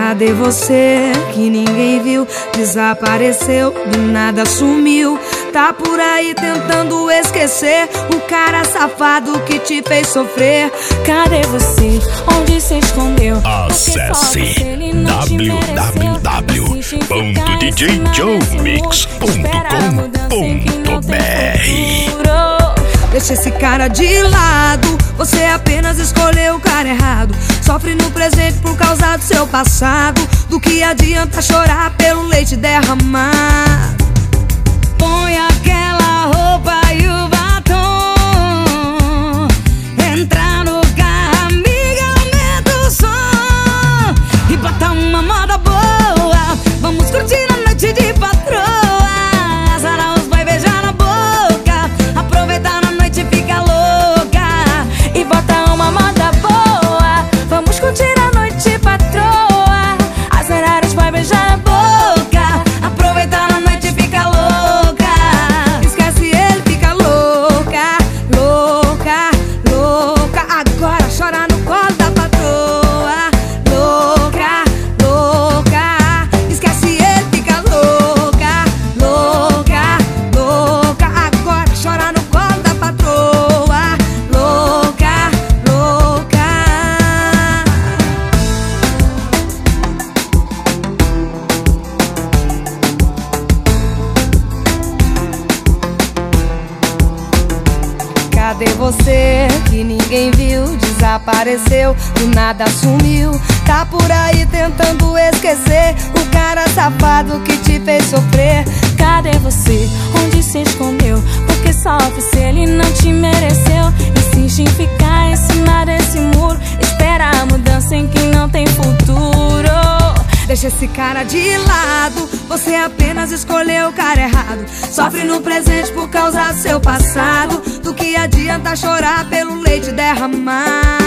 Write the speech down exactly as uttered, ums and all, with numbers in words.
Cadê você que ninguém viu? Desapareceu, do nada sumiu. Tá por aí tentando esquecer o cara safado que te fez sofrer. Cadê você? Onde se escondeu? Acesse w w w ponto d j joe mix ponto com ponto b r. Deixa esse cara de lado, você apenas escolheu o cara errado. Sofre no presente por causa do seu passado. Do que adianta chorar pelo leite derramado? Põe aquela roupa e o batom, entra no carro, amiga, aumenta o som e bota uma moda boa. Vamos curtir a noite de patroa. Azara os vai beijar na boca, aproveitar na noite, fica louca e bota uma moda boa. Vamos curtir a noite, patroa. Azara os vai beijar na boca, aproveitar na noite, fica louca. Esquece ele, fica louca, louca, louca. Agora chora no colo da patroa. Louca, louca. Esquece ele, fica louca, louca, louca. Agora chora no colo da patroa. Louca, louca. Cadê você que ninguém viu? Desapareceu, do nada sumiu. Tá por aí tentando esquecer o cara safado que te fez sofrer. Cadê você? Onde se escondeu? Porque sofre se ele não te mereceu. Insiste em ficar em cima desse muro, espera a mudança em quem não tem futuro. Deixa esse cara de lado, você apenas escolheu o cara errado. Sofre no presente por causa do seu passado. Do que adianta chorar pelo leite derramado?